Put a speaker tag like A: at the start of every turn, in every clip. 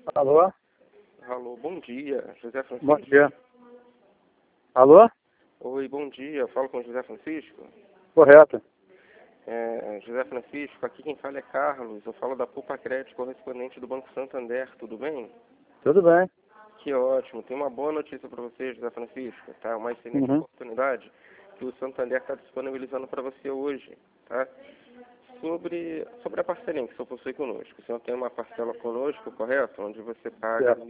A: Alô?
B: Alô, bom dia, José Francisco.
A: Bom dia. Alô?
B: Oi, bom dia, falo com o José Francisco.
A: Correto.
B: José Francisco, aqui quem fala é Carlos, eu falo da Poupa Crédito, correspondente do Banco Santander, tudo bem?
A: Tudo bem.
B: Que ótimo, tem uma boa notícia para você, José Francisco, tá? Uma excelente oportunidade que o Santander está disponibilizando para você hoje, tá? Sobre a parcelinha que o senhor possui conosco. O senhor tem uma parcela conosco, correto? Onde você paga
A: Certo.
B: R$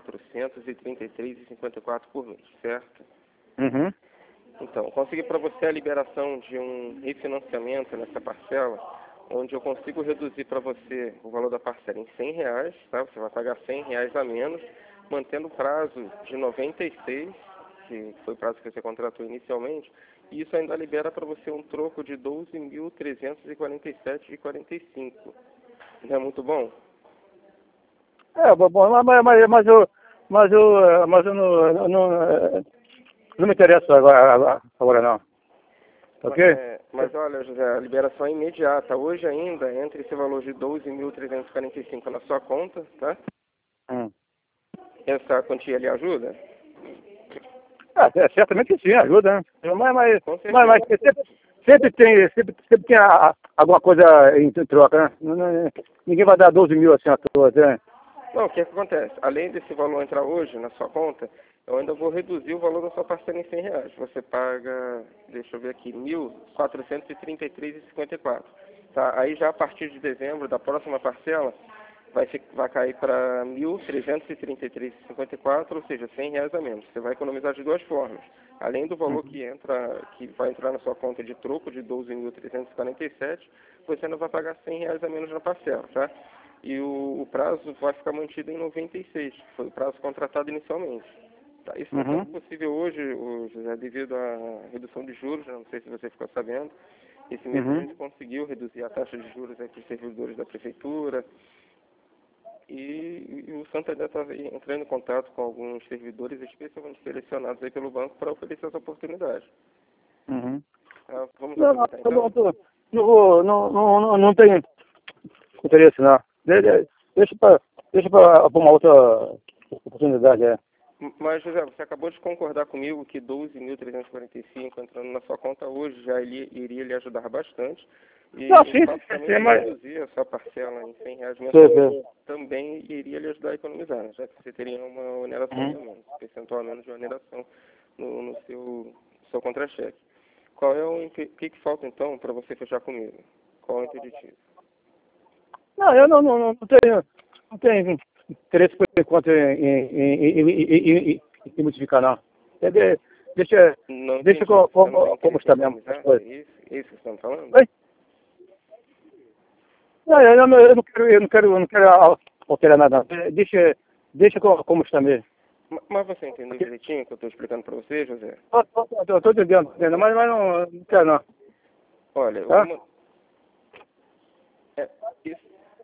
B: 1.433,54 por mês, certo?
A: Uhum.
B: Então, consegui para você a liberação de um refinanciamento nessa parcela, onde eu consigo reduzir para você o valor da parcela em R$ 100, tá? Você vai pagar R$ 100 a menos, mantendo o prazo de 96, que foi o prazo que você contratou inicialmente, e isso ainda libera para você um troco de R$ 12.347,45. Não é muito bom?
A: Bom, mas eu não me interesso agora não. Ok?
B: Mas olha, José, a liberação é imediata. Hoje ainda entra esse valor de 12.345 na sua conta, tá? Essa quantia lhe ajuda?
A: Certamente sim, ajuda, né?
B: Com certeza.
A: Mas sempre tem alguma coisa em troca, né? Ninguém vai dar 12 mil assim à toa, né?
B: Não, o que acontece? Além desse valor entrar hoje na sua conta, eu ainda vou reduzir o valor da sua parcela em R$ 100. Você paga, deixa eu ver aqui, R$ 1.433,54. Tá? Aí já a partir de dezembro, da próxima parcela, vai cair para R$ 1.333,54, ou seja, R$ 100 a menos. Você vai economizar de duas formas. Além do valor que vai entrar na sua conta de troco de 12.347, você ainda vai pagar R$ 100 a menos na parcela, tá? E o prazo vai ficar mantido em 96, que foi o prazo contratado inicialmente. Tá? Isso não é possível hoje, José, devido à redução de juros, né? Não sei se você ficou sabendo. Esse mês a gente conseguiu reduzir a taxa de juros entre os servidores da prefeitura e o Santander está entrando em contato com alguns servidores especialmente selecionados aí pelo banco para oferecer essa oportunidade. Tá? Vamos aproveitar então?
A: Não tem interesse não. Deixa para uma outra oportunidade,
B: Mas, José, você acabou de concordar comigo que 12.345 entrando na sua conta hoje já iria lhe ajudar bastante. E
A: Não,
B: o
A: sim,
B: fato também
A: sim,
B: de
A: mas...
B: reduzir a sua parcela em R$ 100
A: Sim.
B: mensais também iria lhe ajudar a economizar, né? Já que você teria uma oneração a menos, um percentual a menos de oneração no seu contra-cheque. Qual é o que falta, então, para você fechar comigo? Qual é o impeditivo?
A: Não, eu não tenho interesse por enquanto em modificar, não. Deixa como está mesmo as coisas.
B: É isso que você está me falando?
A: Oi? Não, eu não quero alterar nada. Deixa como está mesmo.
B: Mas você entendeu direitinho o que eu estou explicando para você, José?
A: Estou entendendo, mas não quero não.
B: Olha,
A: Tá?
B: Isso.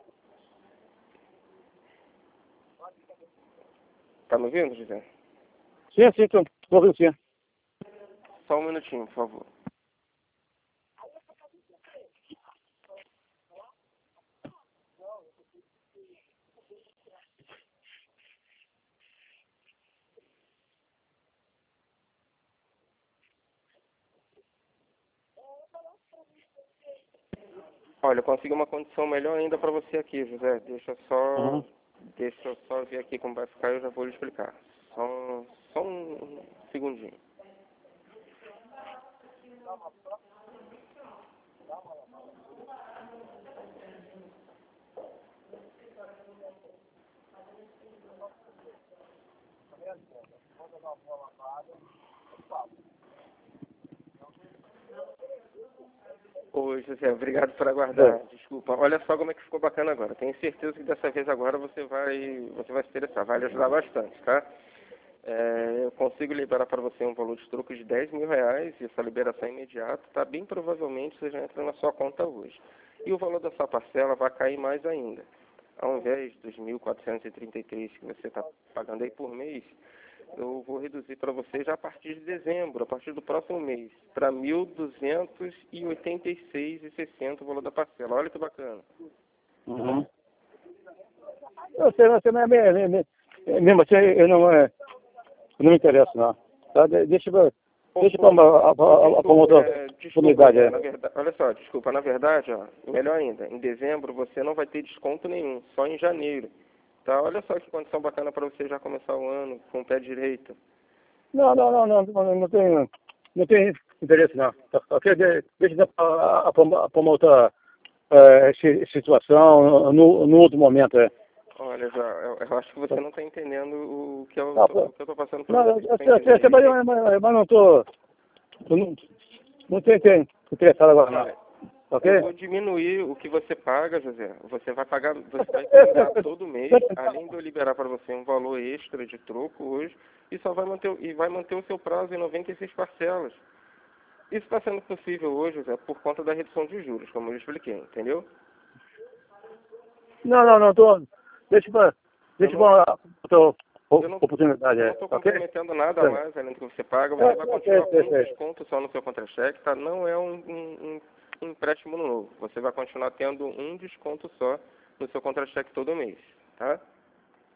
B: Tá me ouvindo, José?
A: Sim, estou ouvindo sim.
B: Só um minutinho, por favor. Olha, eu consegui uma condição melhor ainda para você aqui, José. Deixa eu só ver aqui como vai ficar e eu já vou lhe explicar. Só um segundinho. Oi, José, obrigado por aguardar. Desculpa. Olha só como é que ficou bacana agora. Tenho certeza que dessa vez agora você vai se interessar. Vai lhe ajudar bastante, tá? Eu consigo liberar para você um valor de troco de R$ 10.000 e essa liberação é imediata, tá? Bem provavelmente você já entra na sua conta hoje. E o valor da sua parcela vai cair mais ainda. Ao invés dos 1.433 que você está pagando aí por mês, eu vou reduzir para você já a partir de dezembro, a partir do próximo mês, para R$ 1.286,60 o valor da parcela. Olha que bacana.
A: Você mesmo assim, eu não me interesso, não. Tá? Deixa para uma outra
B: Desculpa,
A: oportunidade.
B: na verdade, olha só, desculpa, na verdade, ó, melhor ainda, em dezembro você não vai ter desconto nenhum, só em janeiro. Tá? Olha só que condição bacana para você já começar o ano com o pé direito.
A: Não tenho interesse, não. Ok? Deixa para uma outra situação, no outro momento.
B: Olha, já, eu acho que você não está entendendo o que eu estou passando por
A: Não,
B: você. Tá entendendo?
A: mas não estou. Não tenho interessado agora, não.
B: Olha,
A: Ok?
B: eu vou diminuir o que você paga, José. Você vai pagar todo mês, além de eu liberar para você um valor extra de troco hoje, e vai manter o seu prazo em 96 parcelas. Isso está sendo possível hoje, José, por conta da redução de juros, como eu expliquei, entendeu?
A: Não, deixa para outra
B: Eu não
A: oportunidade,
B: estou
A: ok?
B: comprometendo nada a mais além do que você paga. Você vai continuar com um desconto só no seu contra-cheque, tá? Não é um empréstimo novo. Você vai continuar tendo um desconto só no seu contra-cheque todo mês, tá?